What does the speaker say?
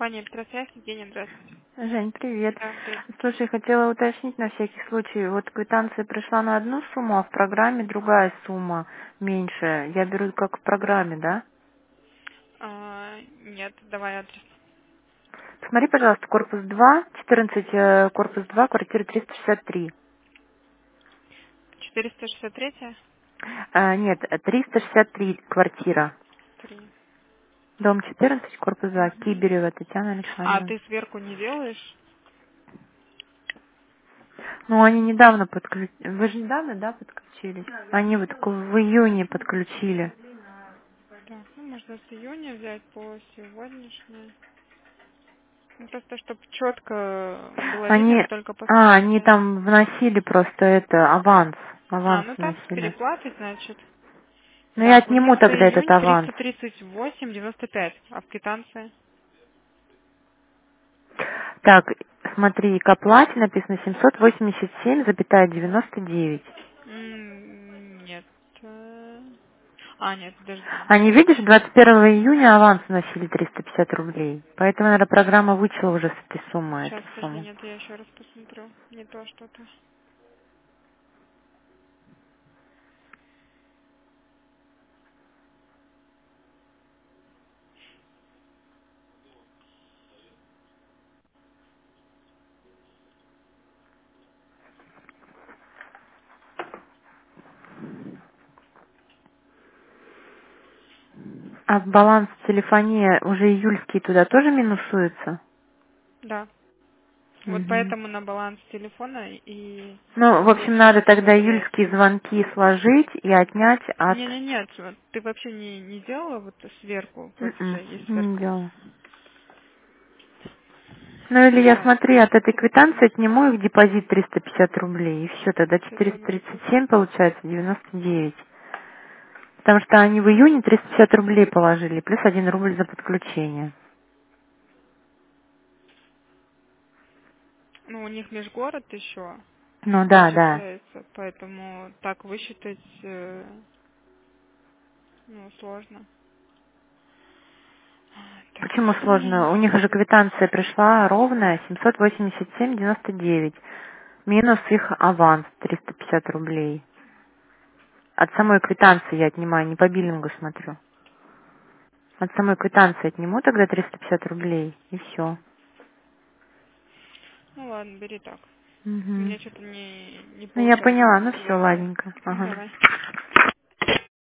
Компания «Электросвязь», Евгения, здравствуйте. Жень, привет. Да, привет. Слушай, хотела уточнить на всякий случай. Вот квитанция пришла на одну сумму, а в программе другая сумма меньше. Я беру как в программе, да? Нет, давай адрес. Посмотри, пожалуйста, корпус 2, 14, корпус 2, квартира 363. 463 Нет, 363 квартира. 3. Дом 14, корпус 2, Угу. Киберева Татьяна А Александровна. ты сверху не делаешь? Ну, они недавно подключились. Вы же недавно, да, подключились? Они вот в июне подключили. Так, ну можно с июня взять по сегодняшнее. Ну, просто чтобы четко было видно, Они, сколько они поступило. там вносили просто это, аванс. Аванс Ну там с вносили. переплатой, значит. Ну, я Так, у отниму них за тогда этот июнь аванс. 338,95, а в квитанции? Так, смотри, к оплате написано 787,99. Нет. Нет, подожди. Они, видишь, 21 июня аванс вносили 350 рублей. Поэтому, наверное, программа вычла уже с этой суммы эту Сейчас, подожди, сумму. нет, я еще раз посмотрю. Не то что-то. А баланс телефонии уже июльский туда тоже минусуется? Да. Вот Мгм. поэтому на баланс телефона и Ну, в общем, надо тогда начисляют. июльские звонки сложить и отнять от... Не, вот ты вообще не делала вот сверху платежи, есть Не сверху? делала. Ну или я, Так, смотри, от этой квитанции отниму их депозит 350 рублей. И все, тогда сейчас я посмотрю. 437 получается 99. Потому что они в июне 350 рублей положили, плюс 1 рубль за подключение. Ну, у них межгород еще Ну да, да. начисляется, поэтому так высчитать, сложно. Так, Почему сложно? У них же квитанция пришла ровная 787,99. Минус их аванс 350 рублей. От самой квитанции я отнимаю, не по биллингу смотрю. От самой квитанции отниму тогда 350 рублей, и все. ну ладно, бери так. У Угу. меня что-то не Ну, я получается поняла, ну все, сверху. ладненько. Ага. Давай.